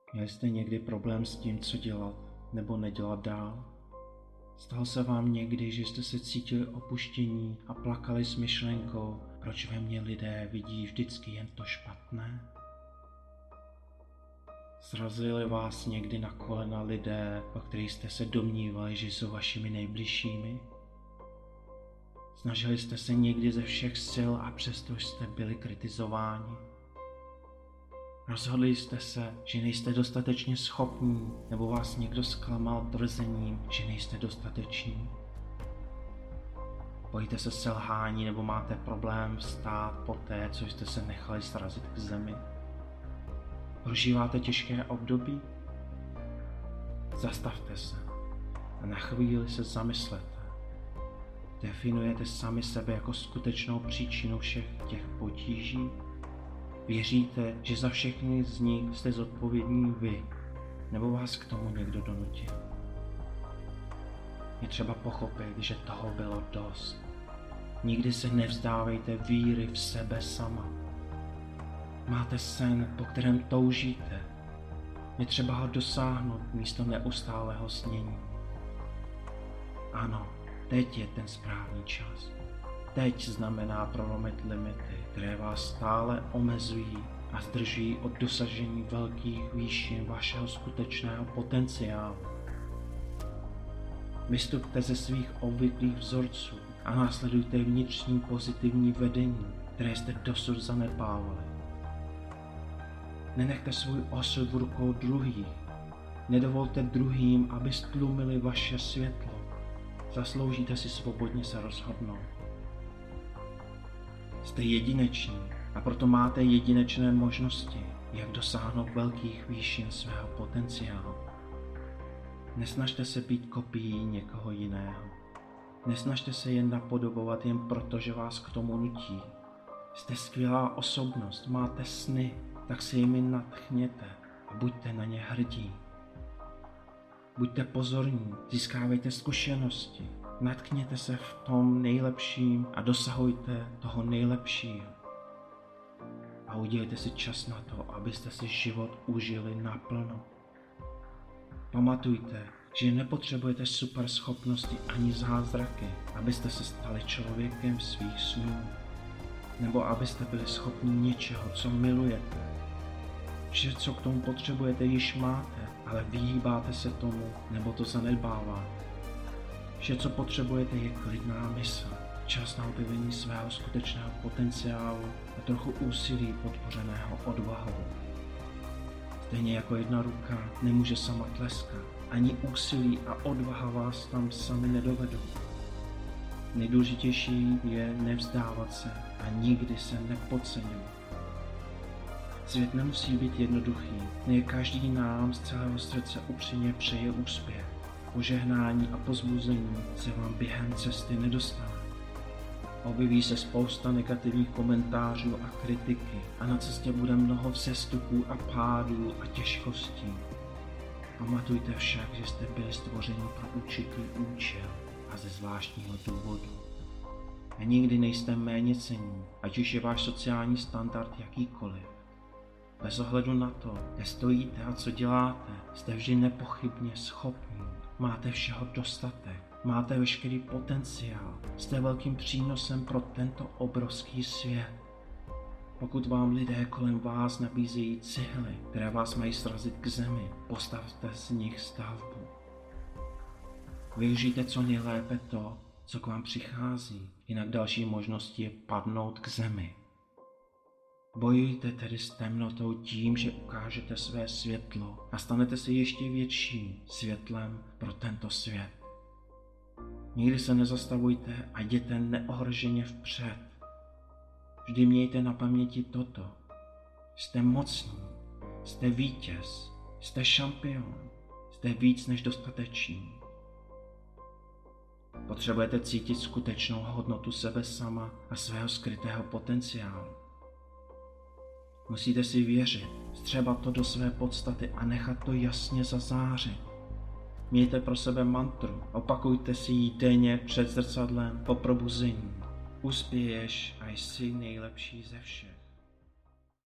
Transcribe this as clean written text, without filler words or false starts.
Měli jste někdy problém s tím, co dělat nebo nedělat dál? Stalo se vám někdy, že jste se cítili opuštění a plakali s myšlenkou, proč ve mně lidé vidí vždycky jen to špatné? Srazili vás někdy na kolena lidé, o kterých jste se domnívali, že jsou vašimi nejbližšími? Snažili jste se někdy ze všech sil a přesto jste byli kritizováni? Rozhodli jste se, že nejste dostatečně schopní, nebo vás někdo zklamal tvrzením, že nejste dostateční? Bojíte se selhání nebo máte problém vstát po té, co jste se nechali srazit k zemi? Prožíváte těžké období? Zastavte se a na chvíli se zamyslete. Definujete sami sebe jako skutečnou příčinu všech těch potíží? Věříte, že za všechny z nich jste zodpovědní vy, nebo vás k tomu někdo donutil? Je třeba pochopit, že toho bylo dost. Nikdy se nevzdávejte víry v sebe sama. Máte sen, po kterém toužíte. Je třeba ho dosáhnout místo neustálého snění. Ano, teď je ten správný čas. Teď znamená prolomit limity, které vás stále omezují a zdržují od dosažení velkých výšin vašeho skutečného potenciálu. Vystupte ze svých obvyklých vzorců a následujte vnitřní pozitivní vedení, které jste dosud zanedbávali. Nenechte svůj osud v rukou druhých. Nedovolte druhým, aby stlumili vaše světlo. Zasloužíte si svobodně se rozhodnout. Jste jedineční a proto máte jedinečné možnosti, jak dosáhnout velkých výšin svého potenciálu. Nesnažte se být kopií někoho jiného. Nesnažte se jen napodobovat jen proto, že vás k tomu nutí. Jste skvělá osobnost, máte sny, tak se jimi nadchněte a buďte na ně hrdí. Buďte pozorní, získávejte zkušenosti, natkněte se v tom nejlepším a dosahujte toho nejlepšího. A udělejte si čas na to, abyste si život užili naplno. Pamatujte, že nepotřebujete super schopnosti ani zázraky, abyste se stali člověkem svých snů, nebo abyste byli schopni něčeho, co milujete. Vše, co k tomu potřebujete, již máte, ale vyhýbáte se tomu, nebo to zanedbáváte. Vše, co potřebujete, je klidná mysl, čas na objevení svého skutečného potenciálu a trochu úsilí podpořeného odvahou. Stejně jako jedna ruka nemůže sama tleskat, ani úsilí a odvaha vás tam sami nedovedou. Nejdůležitější je nevzdávat se a nikdy se nepodceňovat. Svět nemusí být jednoduchý, ne každý nám z celého srdce upřímně přeje úspěch. Požehnání a pozbuzení se vám během cesty nedostane. Objeví se spousta negativních komentářů a kritiky a na cestě bude mnoho vzestupů a pádů a těžkostí. Pamatujte však, že jste byli stvořeni pro určitý účel a ze zvláštního důvodu. A nikdy nejste méněcenní, ať už je váš sociální standard jakýkoliv. Bez ohledu na to, kde stojíte a co děláte, jste vždy nepochybně schopní. Máte všeho dostatek, máte veškerý potenciál, jste velkým přínosem pro tento obrovský svět. Pokud vám lidé kolem vás nabízejí cihly, které vás mají srazit k zemi, postavte z nich stavbu. Využijte co nejlépe to, co k vám přichází, jinak další možností je padnout k zemi. Bojujte tedy s temnotou tím, že ukážete své světlo a stanete se ještě větším světlem pro tento svět. Nikdy se nezastavujte a jděte neohroženě vpřed. Vždy mějte na paměti toto. Jste mocní, jste vítěz, jste šampion, jste víc než dostatečný. Potřebujete cítit skutečnou hodnotu sebe sama a svého skrytého potenciálu. Musíte si věřit, střebat to do své podstaty a nechat to jasně zazářit. Mějte pro sebe mantru, opakujte si ji denně před zrcadlem po probuzení. Uspěješ a jsi nejlepší ze všech.